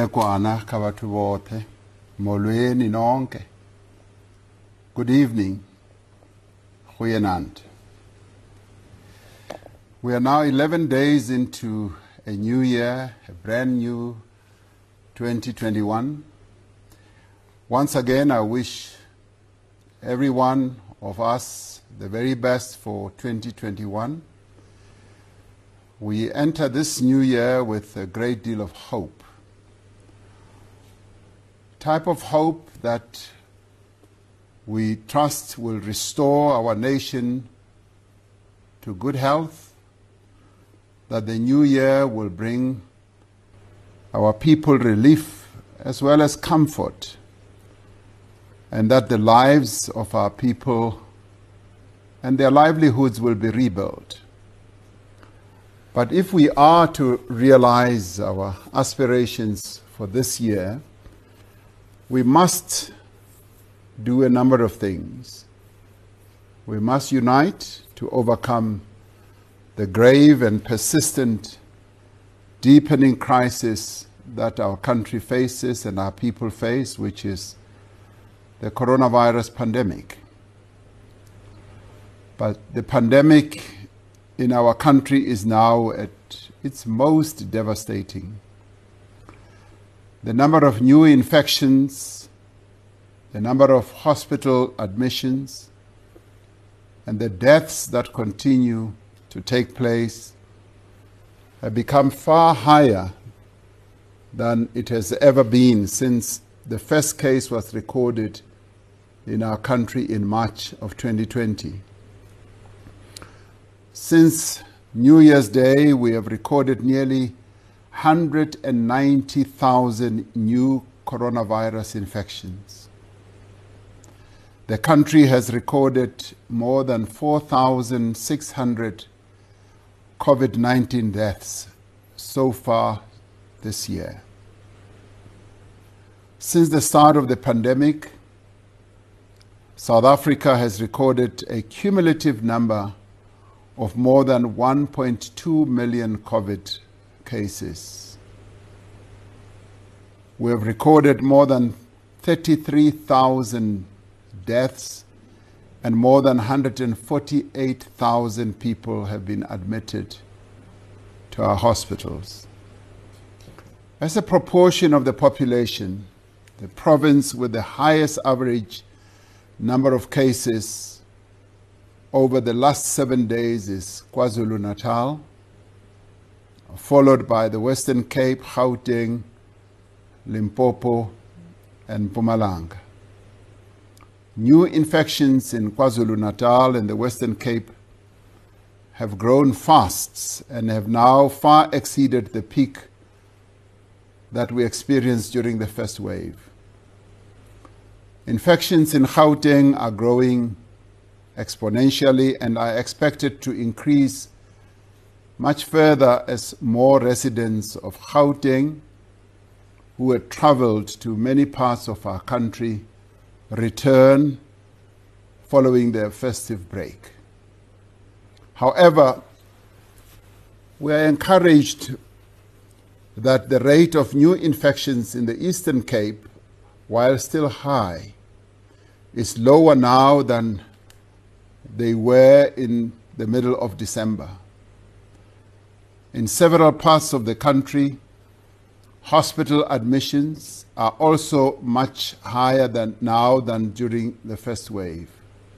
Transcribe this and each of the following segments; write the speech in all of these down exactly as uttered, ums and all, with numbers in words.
Kwana Kawatuwote, Molweni nonke. Good evening, Goeienaand. We are now eleven days into a new year, a brand new twenty twenty-one. Once again, I wish every one of us the very best for twenty twenty-one. We enter this new year with a great deal of hope. Type of hope that we trust will restore our nation to good health, that the new year will bring our people relief as well as comfort, and that the lives of our people and their livelihoods will be rebuilt. But if we are to realize our aspirations for this year, we must do a number of things. We must unite to overcome the grave and persistent deepening crisis that our country faces and our people face, which is the coronavirus pandemic. But the pandemic in our country is now at its most devastating. The number of new infections, the number of hospital admissions, and the deaths that continue to take place have become far higher than it has ever been since the first case was recorded in our country in March of twenty twenty. Since New Year's Day, we have recorded nearly one hundred ninety thousand new coronavirus infections. The country has recorded more than four thousand six hundred COVID nineteen deaths so far this year. Since the start of the pandemic, South Africa has recorded a cumulative number of more than one point two million COVID cases. We have recorded more than thirty-three thousand deaths, and more than one hundred forty-eight thousand people have been admitted to our hospitals. As a proportion of the population, the province with the highest average number of cases over the last seven days is KwaZulu-Natal, followed by the Western Cape, Gauteng, Limpopo, and Mpumalanga. New infections in KwaZulu-Natal and the Western Cape have grown fast and have now far exceeded the peak that we experienced during the first wave. Infections in Gauteng are growing exponentially and are expected to increase much further as more residents of Gauteng who had traveled to many parts of our country return following their festive break. However, we are encouraged that the rate of new infections in the Eastern Cape, while still high, is lower now than they were in the middle of December. In several parts of the country, hospital admissions are also much higher than now than during the first wave.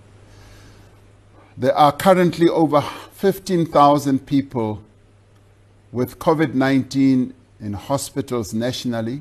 There are currently over fifteen thousand people with COVID nineteen in hospitals nationally,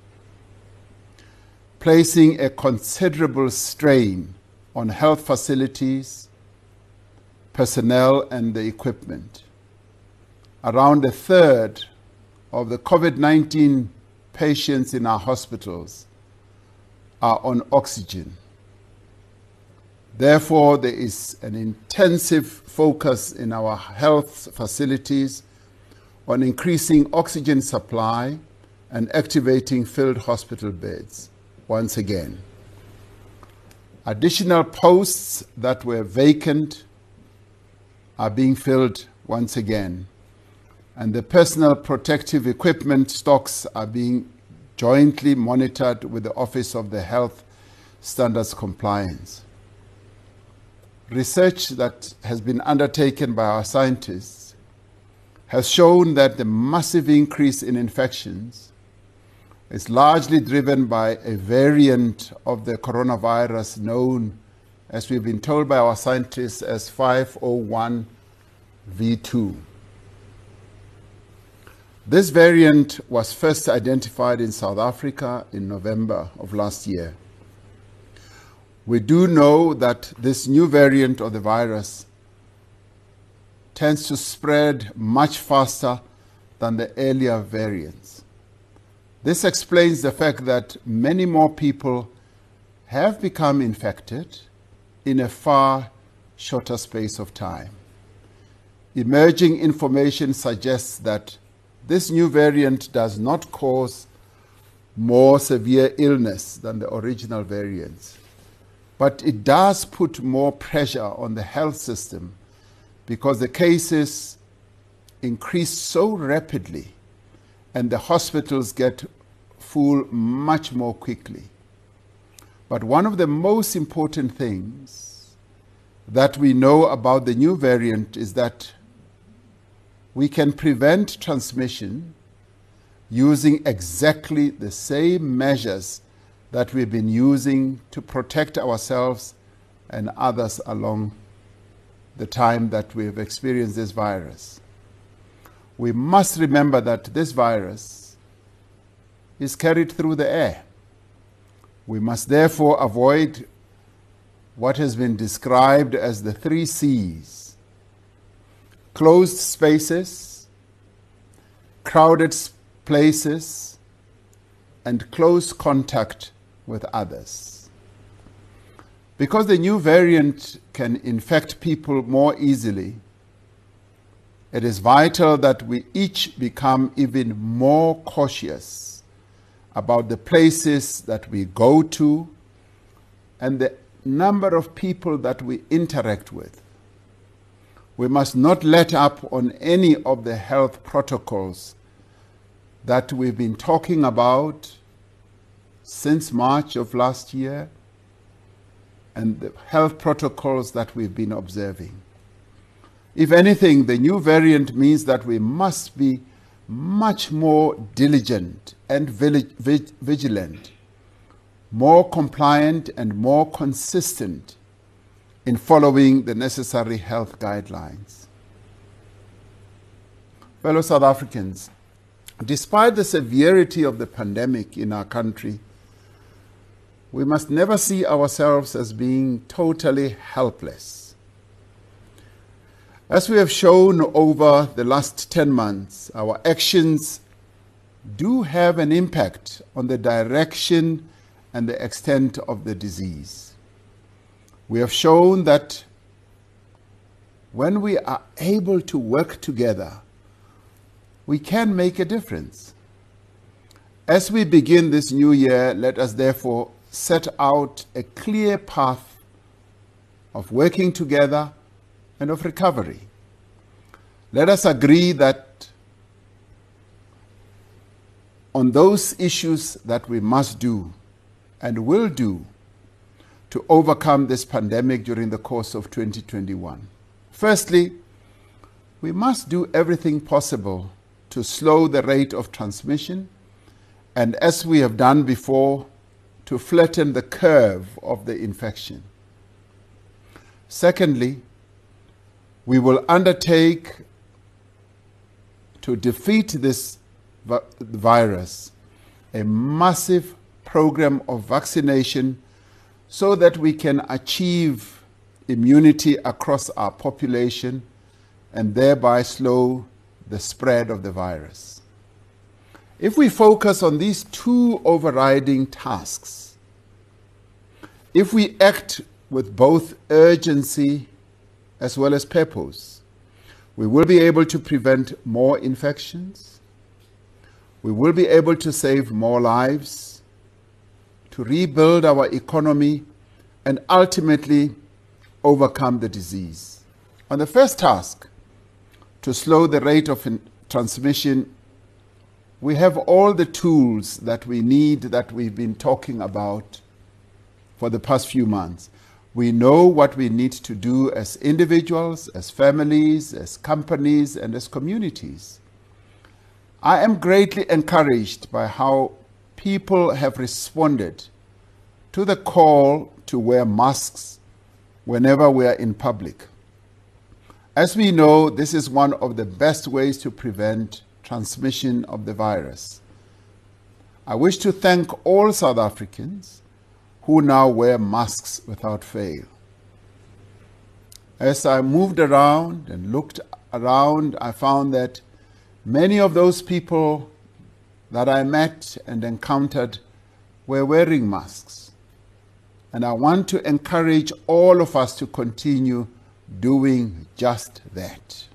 placing a considerable strain on health facilities, personnel, and the equipment. Around a third of the COVID nineteen patients in our hospitals are on oxygen. Therefore, there is an intensive focus in our health facilities on increasing oxygen supply and activating filled hospital beds once again. Additional posts that were vacant are being filled once again, and the personal protective equipment stocks are being jointly monitored with the Office of the Health Standards Compliance. Research that has been undertaken by our scientists has shown that the massive increase in infections is largely driven by a variant of the coronavirus known, as we've been told by our scientists, as five oh one V two. This variant was first identified in South Africa in November of last year. We do know that this new variant of the virus tends to spread much faster than the earlier variants. This explains the fact that many more people have become infected in a far shorter space of time. Emerging information suggests that this new variant does not cause more severe illness than the original variants, but it does put more pressure on the health system because the cases increase so rapidly and the hospitals get full much more quickly. But one of the most important things that we know about the new variant is that we can prevent transmission using exactly the same measures that we've been using to protect ourselves and others along the time that we've experienced this virus. We must remember that this virus is carried through the air. We must therefore avoid what has been described as the three C's: closed spaces, crowded places, and close contact with others. Because the new variant can infect people more easily, it is vital that we each become even more cautious about the places that we go to and the number of people that we interact with. We must not let up on any of the health protocols that we've been talking about since March of last year and the health protocols that we've been observing. If anything, the new variant means that we must be much more diligent and vigilant, more compliant and more consistent in following the necessary health guidelines. Fellow South Africans, despite the severity of the pandemic in our country, we must never see ourselves as being totally helpless. As we have shown over the last ten months, our actions do have an impact on the direction and the extent of the disease. We have shown that when we are able to work together, we can make a difference. As we begin this new year, let us therefore set out a clear path of working together and of recovery. Let us agree that on those issues that we must do and will do to overcome this pandemic during the course of twenty twenty-one. Firstly, we must do everything possible to slow the rate of transmission and, as we have done before, to flatten the curve of the infection. Secondly, we will undertake to defeat this virus a massive program of vaccination so that we can achieve immunity across our population and thereby slow the spread of the virus. If we focus on these two overriding tasks, if we act with both urgency as well as purpose, we will be able to prevent more infections, we will be able to save more lives, to rebuild our economy, and ultimately overcome the disease. On the first task, to slow the rate of transmission, we have all the tools that we need that we've been talking about for the past few months. We know what we need to do as individuals, as families, as companies, and as communities. I am greatly encouraged by how people have responded to the call to wear masks whenever we are in public. As we know, this is one of the best ways to prevent transmission of the virus. I wish to thank all South Africans who now wear masks without fail. As I moved around and looked around, I found that many of those people that I met and encountered were wearing masks. And I want to encourage all of us to continue doing just that.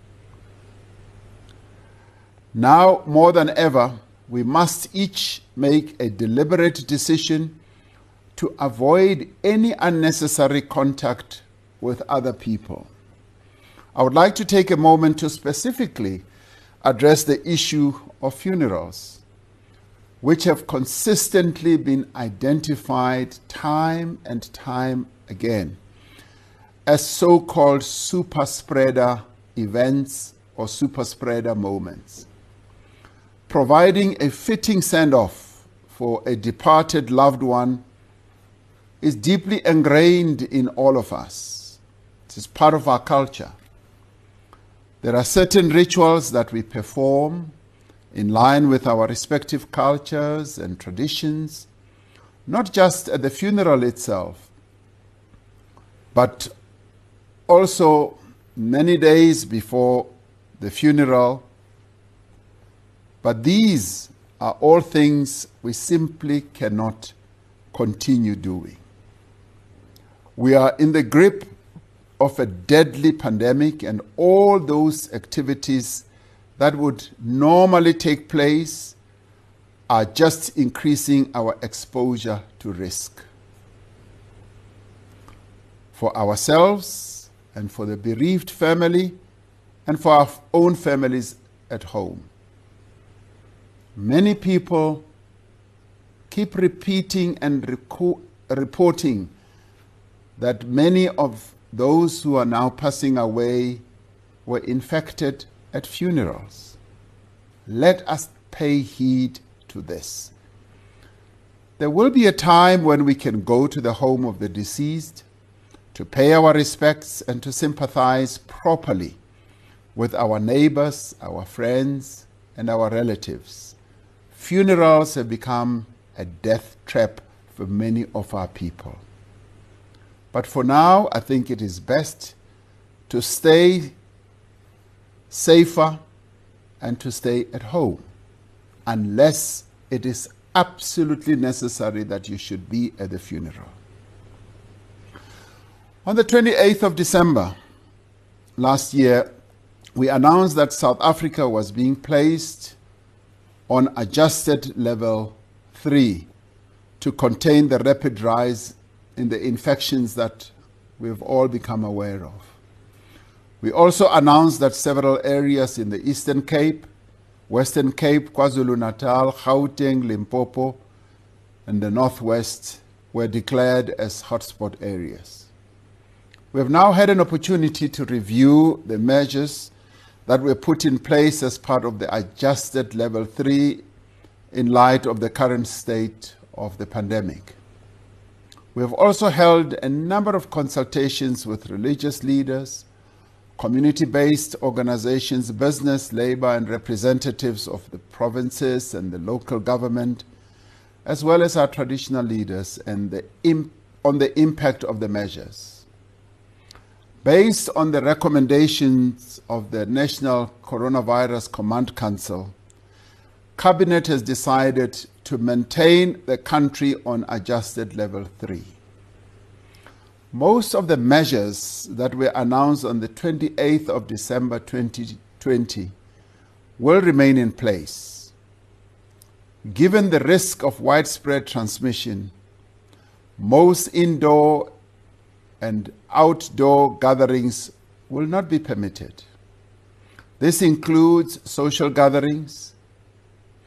Now, more than ever, we must each make a deliberate decision to avoid any unnecessary contact with other people. I would like to take a moment to specifically address the issue of funerals, which have consistently been identified time and time again as so-called super spreader events or super spreader moments. Providing a fitting send-off for a departed loved one is deeply ingrained in all of us. It is part of our culture. There are certain rituals that we perform in line with our respective cultures and traditions, not just at the funeral itself, but also many days before the funeral. But these are all things we simply cannot continue doing. We are in the grip of a deadly pandemic, and all those activities that would normally take place are just increasing our exposure to risk for ourselves and for the bereaved family and for our own families at home. Many people keep repeating and reco- reporting that many of those who are now passing away were infected at funerals. Let us pay heed to this. There will be a time when we can go to the home of the deceased to pay our respects and to sympathize properly with our neighbors, our friends, and our relatives. Funerals have become a death trap for many of our people. But for now, I think it is best to stay safer and to stay at home, unless it is absolutely necessary that you should be at the funeral. On the twenty-eighth of December last year, we announced that South Africa was being placed on adjusted level three to contain the rapid rise in the infections that we've all become aware of. We also announced that several areas in the Eastern Cape, Western Cape, KwaZulu-Natal, Gauteng, Limpopo, and the Northwest were declared as hotspot areas. We have now had an opportunity to review the measures that were put in place as part of the adjusted level three in light of the current state of the pandemic. We have also held a number of consultations with religious leaders, community-based organizations, business, labor, and representatives of the provinces and the local government, as well as our traditional leaders, and the imp- on the impact of the measures. Based on the recommendations of the National Coronavirus Command Council, Cabinet has decided to maintain the country on adjusted level three. Most of the measures that were announced on the twenty-eighth of December twenty twenty will remain in place. Given the risk of widespread transmission, most indoor and outdoor gatherings will not be permitted. This includes social gatherings,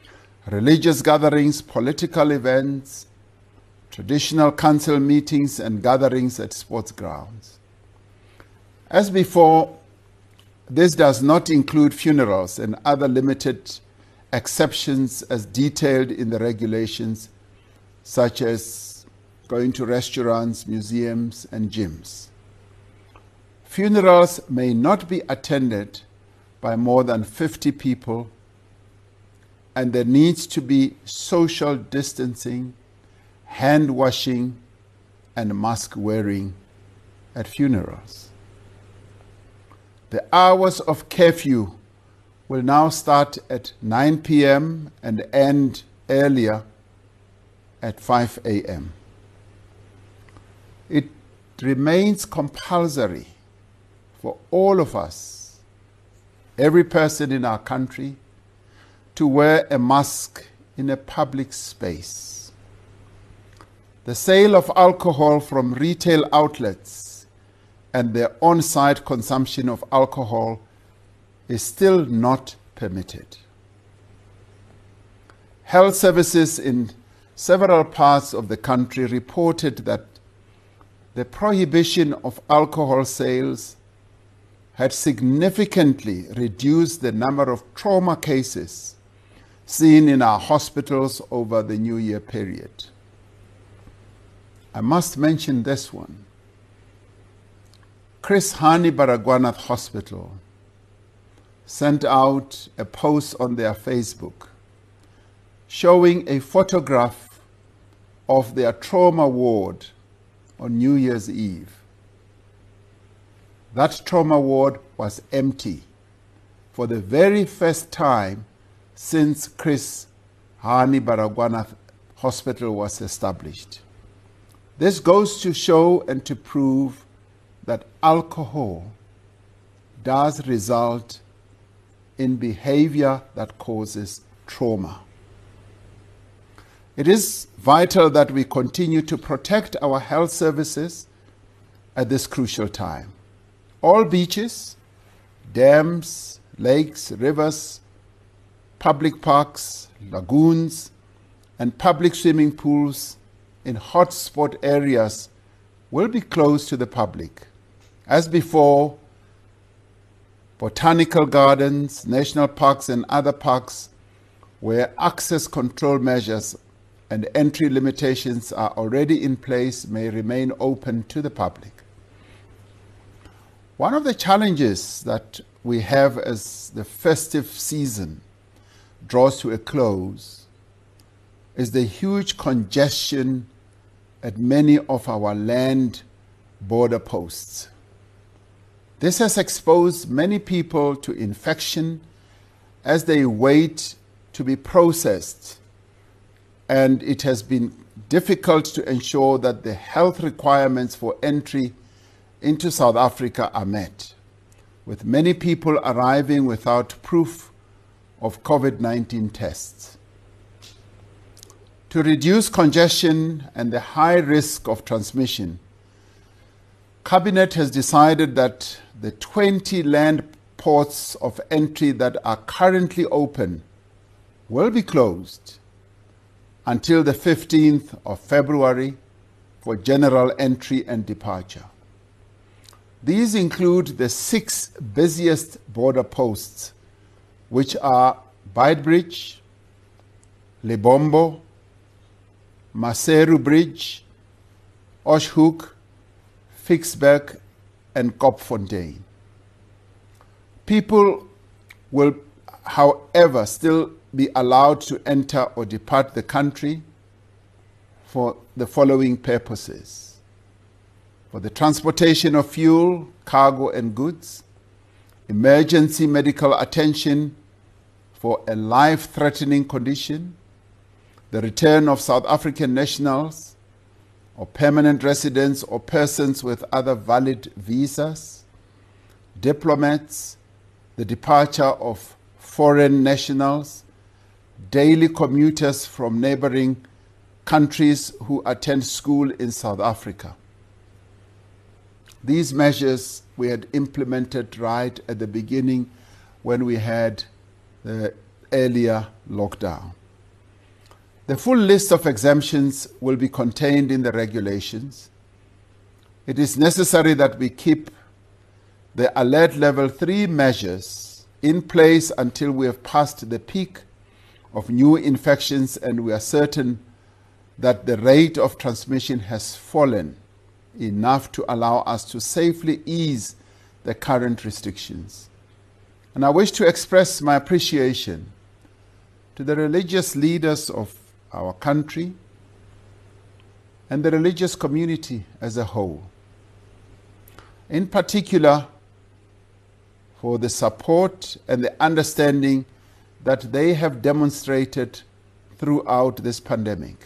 religious gatherings, political events, traditional council meetings, and gatherings at sports grounds. As before, this does not include funerals and other limited exceptions as detailed in the regulations, such as going to restaurants, museums, and gyms. Funerals may not be attended by more than fifty people, and there needs to be social distancing, hand washing, and mask wearing at funerals. The hours of curfew will now start at nine p m and end earlier at five a m It remains compulsory for all of us, every person in our country, to wear a mask in a public space. The sale of alcohol from retail outlets and their on-site consumption of alcohol is still not permitted. Health services in several parts of the country reported that the prohibition of alcohol sales had significantly reduced the number of trauma cases seen in our hospitals over the New Year period. I must mention this one. Chris Hani Baragwanath Hospital sent out a post on their Facebook showing a photograph of their trauma ward on New Year's Eve. That trauma ward was empty for the very first time since Chris Hani Baragwanath Hospital was established. This goes to show and to prove that alcohol does result in behavior that causes trauma. It is vital that we continue to protect our health services at this crucial time. All beaches, dams, lakes, rivers, public parks, lagoons, and public swimming pools in hotspot areas will be closed to the public. As before, botanical gardens, national parks, and other parks where access control measures and entry limitations are already in place may remain open to the public. One of the challenges that we have as the festive season draws to a close is the huge congestion at many of our land border posts. This has exposed many people to infection as they wait to be processed, and it has been difficult to ensure that the health requirements for entry into South Africa are met, with many people arriving without proof of COVID nineteen tests. To reduce congestion and the high risk of transmission, Cabinet has decided that the twenty land ports of entry that are currently open will be closed until the fifteenth of February for general entry and departure. These include the six busiest border posts, which are Beitbridge, Lebombo, Maseru Bridge, Oshhoek, Ficksburg, and Kopfontein. People will, however, still be allowed to enter or depart the country for the following purposes: for the transportation of fuel, cargo, and goods, emergency medical attention for a life-threatening condition, the return of South African nationals or permanent residents or persons with other valid visas, diplomats, the departure of foreign nationals, daily commuters from neighboring countries who attend school in South Africa. These measures we had implemented right at the beginning when we had the earlier lockdown. The full list of exemptions will be contained in the regulations. It is necessary that we keep the alert level three measures in place until we have passed the peak of new infections and we are certain that the rate of transmission has fallen enough to allow us to safely ease the current restrictions. And I wish to express my appreciation to the religious leaders of our country and the religious community as a whole, in particular for the support and the understanding that they have demonstrated throughout this pandemic.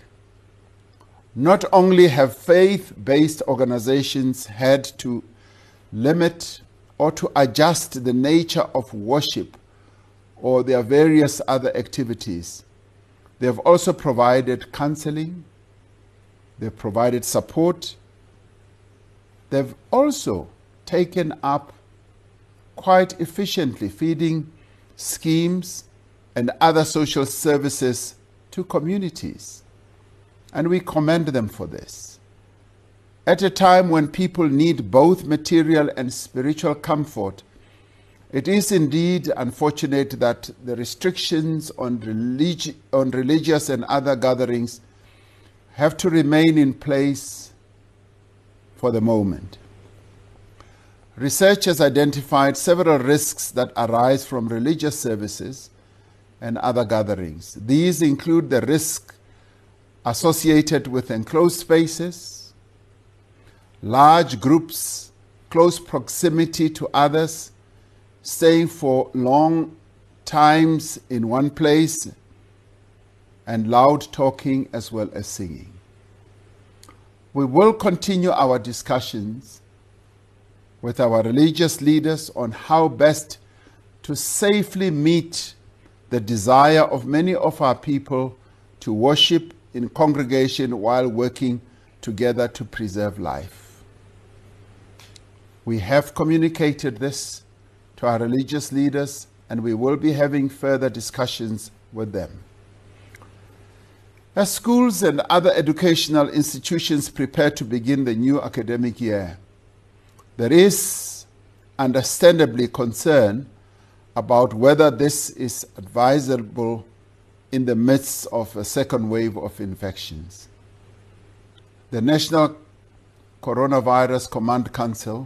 Not only have faith-based organizations had to limit or to adjust the nature of worship or their various other activities, they have also provided counseling, they've provided support, they've also taken up quite efficiently feeding schemes and other social services to communities. And we commend them for this. At a time when people need both material and spiritual comfort, it is indeed unfortunate that the restrictions on, religi- on religious and other gatherings have to remain in place for the moment. Research has identified several risks that arise from religious services and other gatherings. These include the risk associated with enclosed spaces, large groups, close proximity to others, staying for long times in one place, and loud talking as well as singing. We will continue our discussions with our religious leaders on how best to safely meet the desire of many of our people to worship in congregation while working together to preserve life. We have communicated this to our religious leaders, and we will be having further discussions with them. As schools and other educational institutions prepare to begin the new academic year, there is understandably concern about whether this is advisable in the midst of a second wave of infections. The National Coronavirus Command Council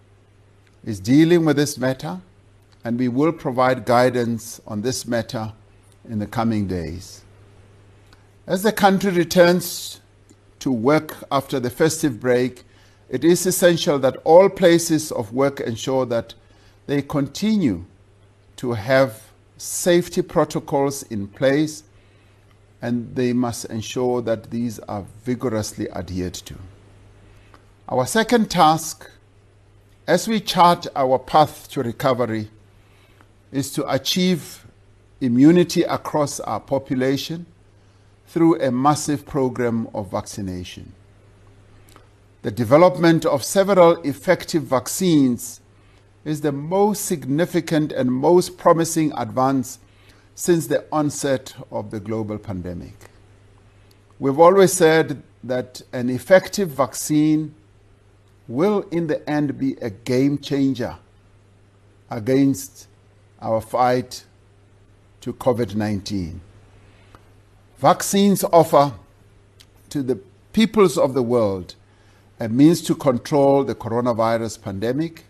is dealing with this matter, and we will provide guidance on this matter in the coming days. As the country returns to work after the festive break, it is essential that all places of work ensure that they continue to have safety protocols in place, and they must ensure that these are vigorously adhered to. Our second task, as we chart our path to recovery, is to achieve immunity across our population through a massive program of vaccination. The development of several effective vaccines is the most significant and most promising advance since the onset of the global pandemic. We've always said that an effective vaccine will in the end be a game changer against our fight to COVID nineteen. Vaccines offer to the peoples of the world a means to control the coronavirus pandemic.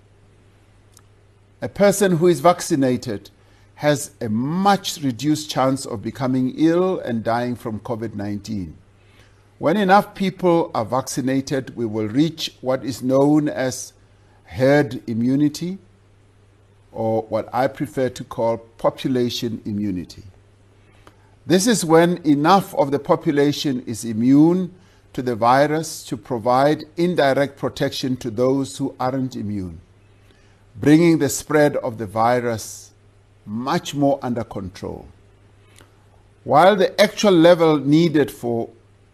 A person who is vaccinated has a much reduced chance of becoming ill and dying from COVID nineteen. When enough people are vaccinated, we will reach what is known as herd immunity, or what I prefer to call population immunity. This is when enough of the population is immune to the virus to provide indirect protection to those who aren't immune, bringing the spread of the virus much more under control. While the actual level needed for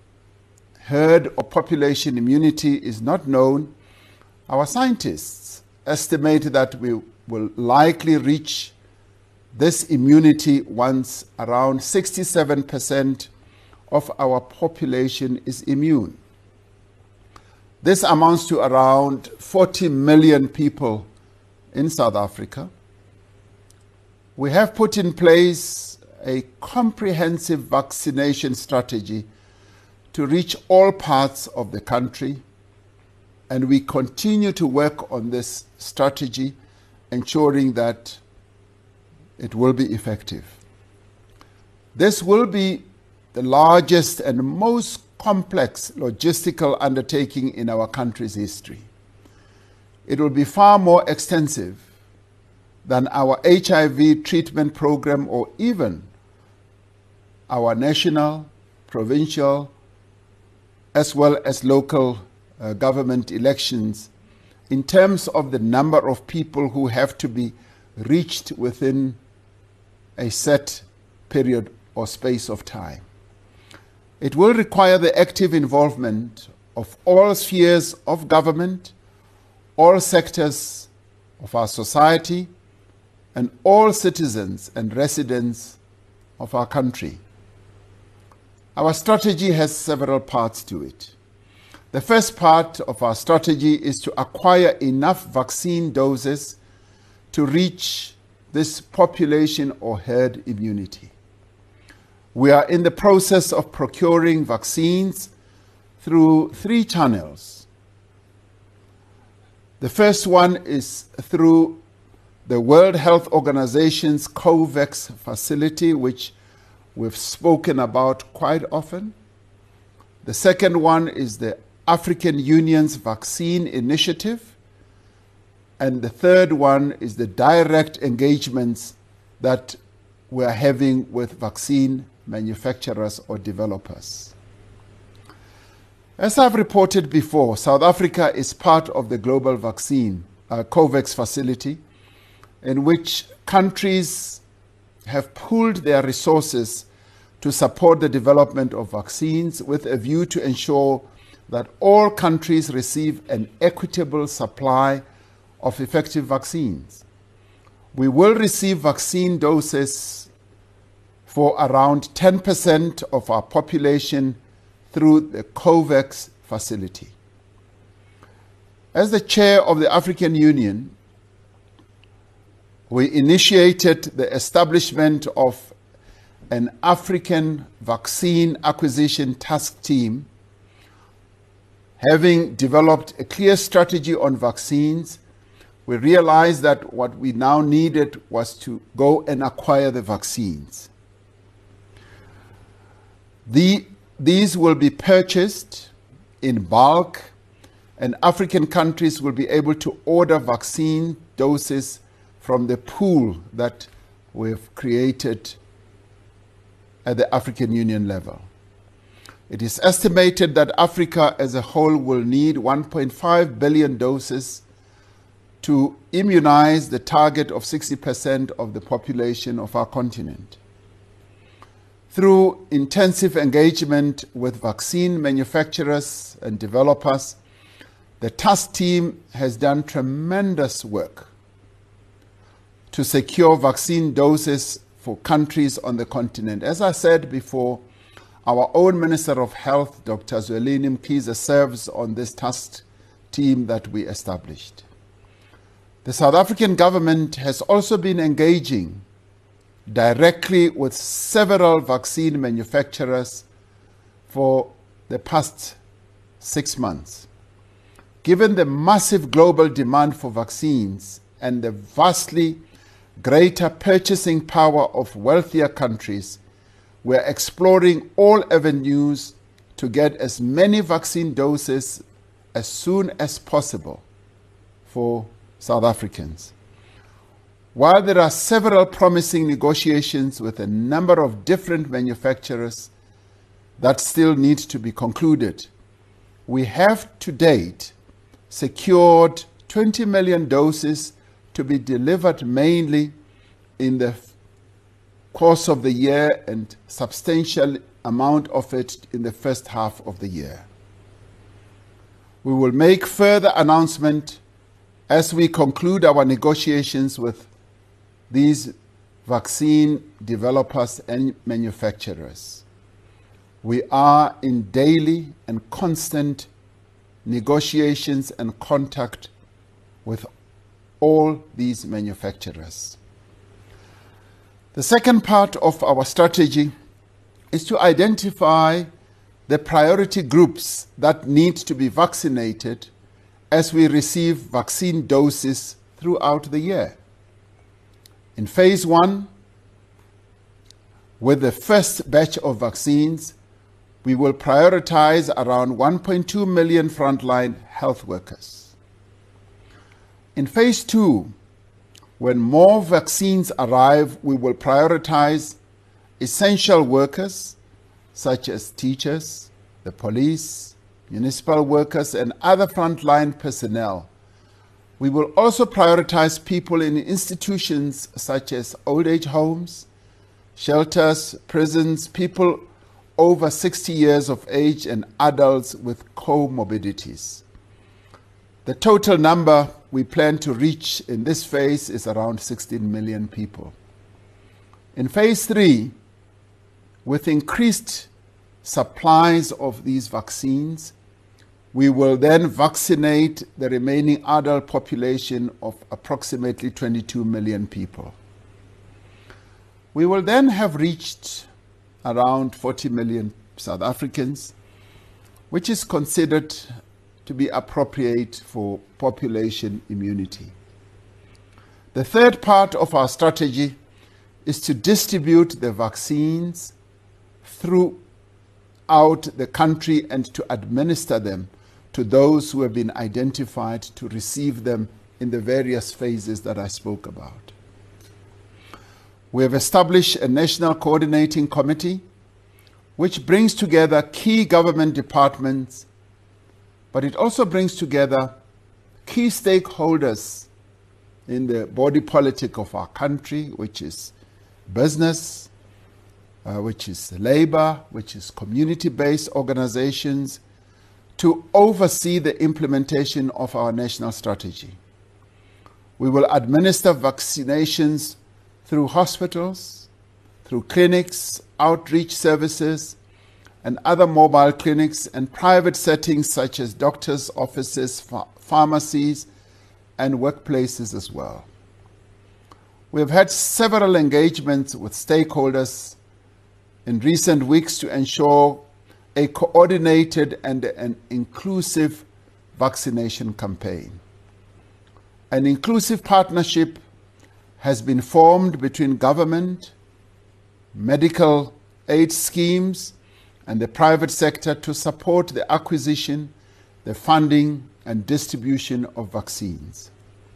herd or population immunity is not known, our scientists estimate that we will likely reach this immunity once around sixty-seven percent of our population is immune. This amounts to around forty million people in South Africa. We have put in place a comprehensive vaccination strategy to reach all parts of the country, and we continue to work on this strategy, ensuring that it will be effective. This will be the largest and most complex logistical undertaking in our country's history. It will be far more extensive than our H I V treatment program or even our national, provincial, as well as local uh, government elections in terms of the number of people who have to be reached within a set period or space of time. It will require the active involvement of all spheres of government, all sectors of our society, and all citizens and residents of our country. Our strategy has several parts to it. The first part of our strategy is to acquire enough vaccine doses to reach this population or herd immunity. We are in the process of procuring vaccines through three channels. The first one is through the World Health Organization's COVAX facility, which we've spoken about quite often. The second one is the African Union's Vaccine Initiative. And the third one is the direct engagements that we're having with vaccine manufacturers or developers. As I've reported before, South Africa is part of the global vaccine uh, COVAX facility, in which countries have pooled their resources to support the development of vaccines with a view to ensure that all countries receive an equitable supply of effective vaccines. We will receive vaccine doses for around ten percent of our population through the COVAX facility. As the chair of the African Union, we initiated the establishment of an African Vaccine Acquisition Task Team. Having developed a clear strategy on vaccines, we realized that what we now needed was to go and acquire the vaccines. The, these will be purchased in bulk, and African countries will be able to order vaccine doses from the pool that we've created at the African Union level. It is estimated that Africa as a whole will need one point five billion doses to immunize the target of sixty percent of the population of our continent. Through intensive engagement with vaccine manufacturers and developers, the task team has done tremendous work to secure vaccine doses for countries on the continent. As I said before, our own Minister of Health, Doctor Zwelini Mkhize, serves on this task team that we established. The South African government has also been engaging directly with several vaccine manufacturers for the past six months. Given the massive global demand for vaccines and the vastly greater purchasing power of wealthier countries, we are exploring all avenues to get as many vaccine doses as soon as possible for South Africans. While there are several promising negotiations with a number of different manufacturers that still need to be concluded, we have to date secured twenty million doses to be delivered mainly in the course of the year and substantial amount of it in the first half of the year. We will make further announcement as we conclude our negotiations with these vaccine developers and manufacturers. We are in daily and constant negotiations and contact with all these manufacturers. The second part of our strategy is to identify the priority groups that need to be vaccinated as we receive vaccine doses throughout the year. In phase one, with the first batch of vaccines, we will prioritize around one point two million frontline health workers. In phase two, when more vaccines arrive, we will prioritize essential workers such as teachers, the police, municipal workers, and other frontline personnel. We will also prioritize people in institutions such as old age homes, shelters, prisons, people over sixty years of age, and adults with comorbidities. The total number we plan to reach in this phase is around sixteen million people. In phase three, with increased supplies of these vaccines, we will then vaccinate the remaining adult population of approximately twenty-two million people. We will then have reached around forty million South Africans, which is considered to be appropriate for population immunity. The third part of our strategy is to distribute the vaccines throughout the country and to administer them to those who have been identified to receive them in the various phases that I spoke about. We have established a national coordinating committee which brings together key government departments, but it also brings together key stakeholders in the body politic of our country, which is business, uh, which is labor, which is community-based organizations, to oversee the implementation of our national strategy. We will administer vaccinations through hospitals, through clinics, outreach services, and other mobile clinics and private settings such as doctors' offices, ph- pharmacies, and workplaces as well. We have had several engagements with stakeholders in recent weeks to ensure a coordinated and an inclusive vaccination campaign. An inclusive partnership has been formed between government, medical aid schemes, and the private sector to support the acquisition, the funding, and distribution of vaccines.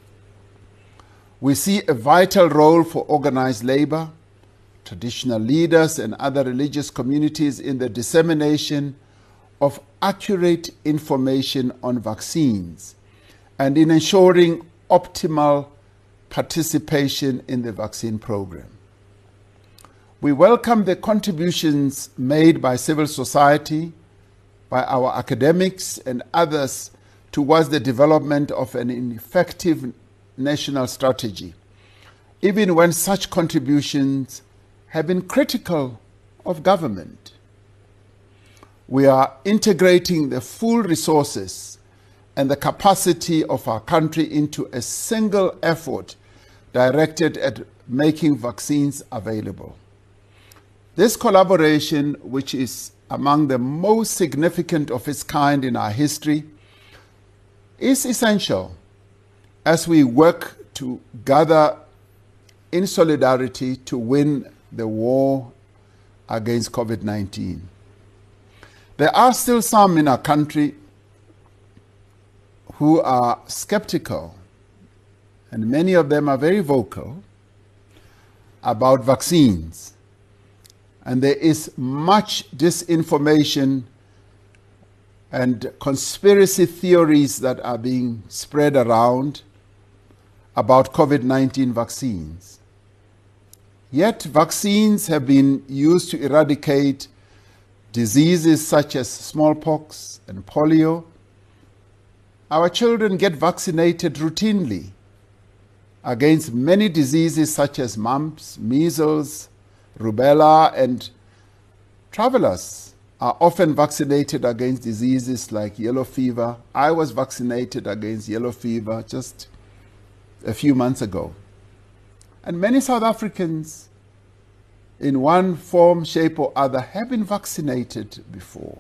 We see a vital role for organized labor, traditional leaders, and other religious communities in the dissemination of accurate information on vaccines and in ensuring optimal participation in the vaccine program. We welcome the contributions made by civil society, by our academics and others towards the development of an effective national strategy, even when such contributions have been critical of government. We are integrating the full resources and the capacity of our country into a single effort directed at making vaccines available. This collaboration, which is among the most significant of its kind in our history, is essential as we work to gather in solidarity to win the war against COVID nineteen. There are still some in our country who are skeptical, and many of them are very vocal about vaccines. And there is much disinformation and conspiracy theories that are being spread around about COVID nineteen vaccines. Yet vaccines have been used to eradicate diseases such as smallpox and polio. Our children get vaccinated routinely against many diseases such as mumps, measles, rubella, and travelers are often vaccinated against diseases like yellow fever. I was vaccinated against yellow fever just a few months ago. And many South Africans, in one form, shape, or other, have been vaccinated before.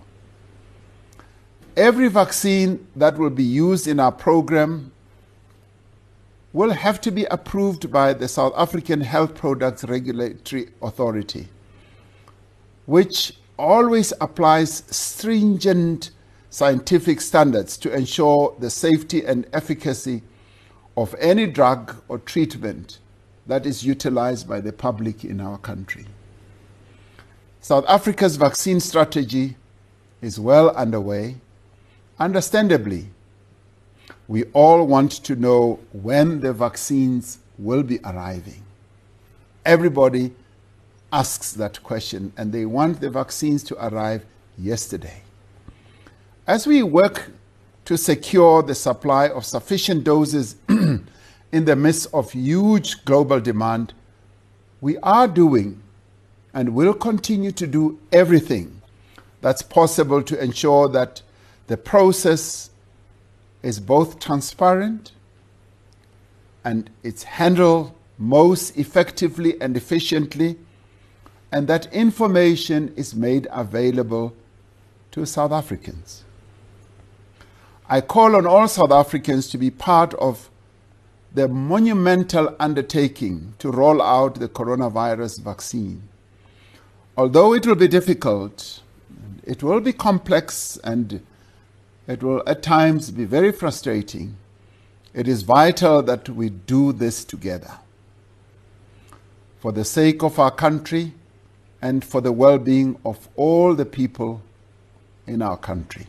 Every vaccine that will be used in our program will have to be approved by the South African Health Products Regulatory Authority, which always applies stringent scientific standards to ensure the safety and efficacy of any drug or treatment that is utilized by the public in our country. South Africa's vaccine strategy is well underway. Understandably, we all want to know when the vaccines will be arriving. Everybody asks that question, and they want the vaccines to arrive yesterday. As we work to secure the supply of sufficient doses in the midst of huge global demand, we are doing and will continue to do everything that's possible to ensure that the process is both transparent and it's handled most effectively and efficiently, and that information is made available to South Africans. I call on all South Africans to be part of the monumental undertaking to roll out the coronavirus vaccine. Although it will be difficult, it will be complex, and it will at times be very frustrating, it is vital that we do this together for the sake of our country and for the well-being of all the people in our country.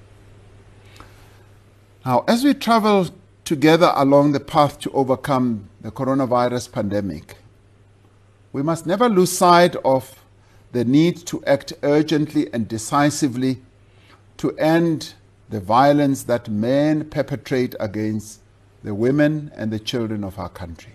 Now, as we travel together along the path to overcome the coronavirus pandemic, we must never lose sight of the need to act urgently and decisively to end the violence that men perpetrate against the women and the children of our country.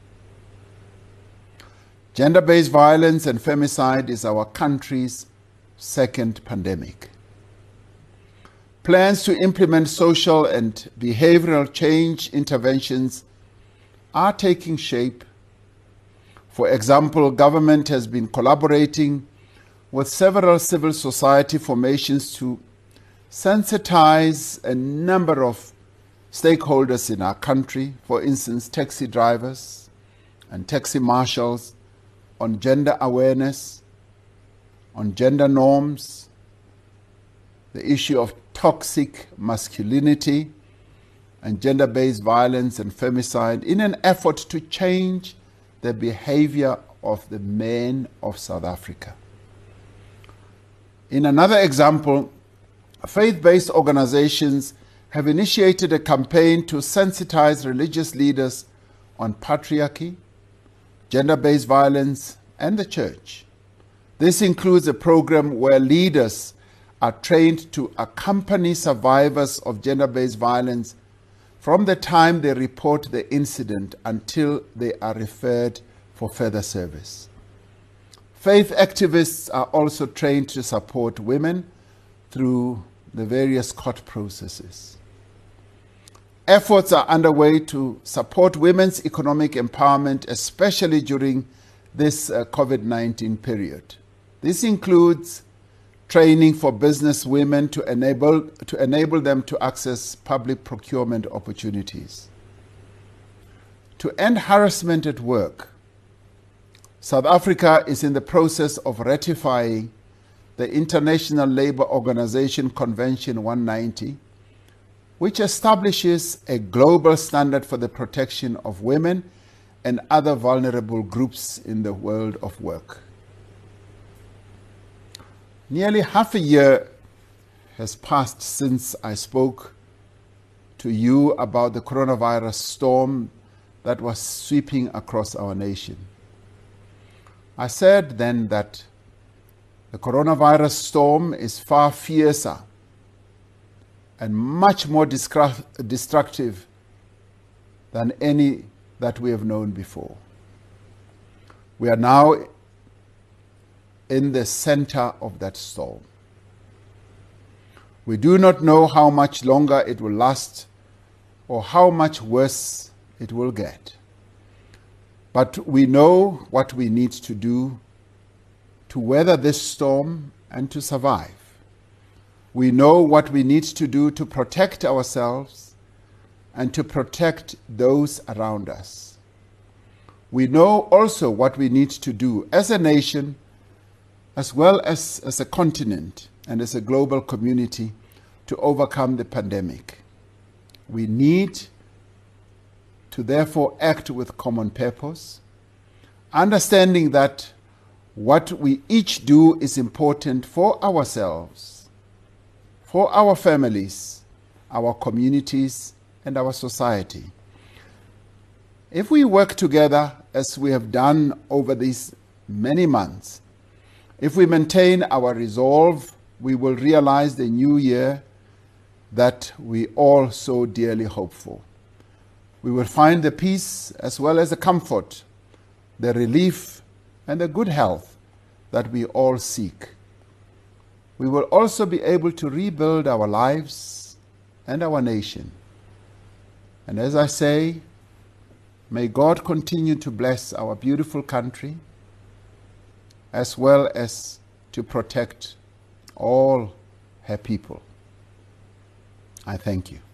Gender-based violence and femicide is our country's second pandemic. Plans to implement social and behavioral change interventions are taking shape. For example, government has been collaborating with several civil society formations to sensitize a number of stakeholders in our country, for instance, taxi drivers and taxi marshals, on gender awareness, on gender norms, the issue of toxic masculinity and gender-based violence and femicide, in an effort to change the behavior of the men of South Africa. In another example, faith-based organizations have initiated a campaign to sensitize religious leaders on patriarchy, gender-based violence, and the church. This includes a program where leaders are trained to accompany survivors of gender-based violence from the time they report the incident until they are referred for further service. Faith activists are also trained to support women through the various court processes. Efforts are underway to support women's economic empowerment, especially during this uh, COVID nineteen period. This includes training for business women to enable, to enable them to access public procurement opportunities. To end harassment at work, South Africa is in the process of ratifying the International Labour Organization Convention one ninety, which establishes a global standard for the protection of women and other vulnerable groups in the world of work. Nearly half a year has passed since I spoke to you about the coronavirus storm that was sweeping across our nation. I said then that the coronavirus storm is far fiercer and much more destructive than any that we have known before. We are now in the center of that storm. We do not know how much longer it will last or how much worse it will get. But we know what we need to do to weather this storm and to survive. We know what we need to do to protect ourselves and to protect those around us. We know also what we need to do as a nation, as well as as a continent and as a global community to overcome the pandemic. We need to therefore act with common purpose, understanding that what we each do is important for ourselves, for our families, our communities, and our society. If we work together as we have done over these many months, if we maintain our resolve, we will realize the new year that we all so dearly hope for. We will find the peace as well as the comfort, the relief and the good health that we all seek. We will also be able to rebuild our lives and our nation. And as I say, may God continue to bless our beautiful country, as well as to protect all her people. I thank you.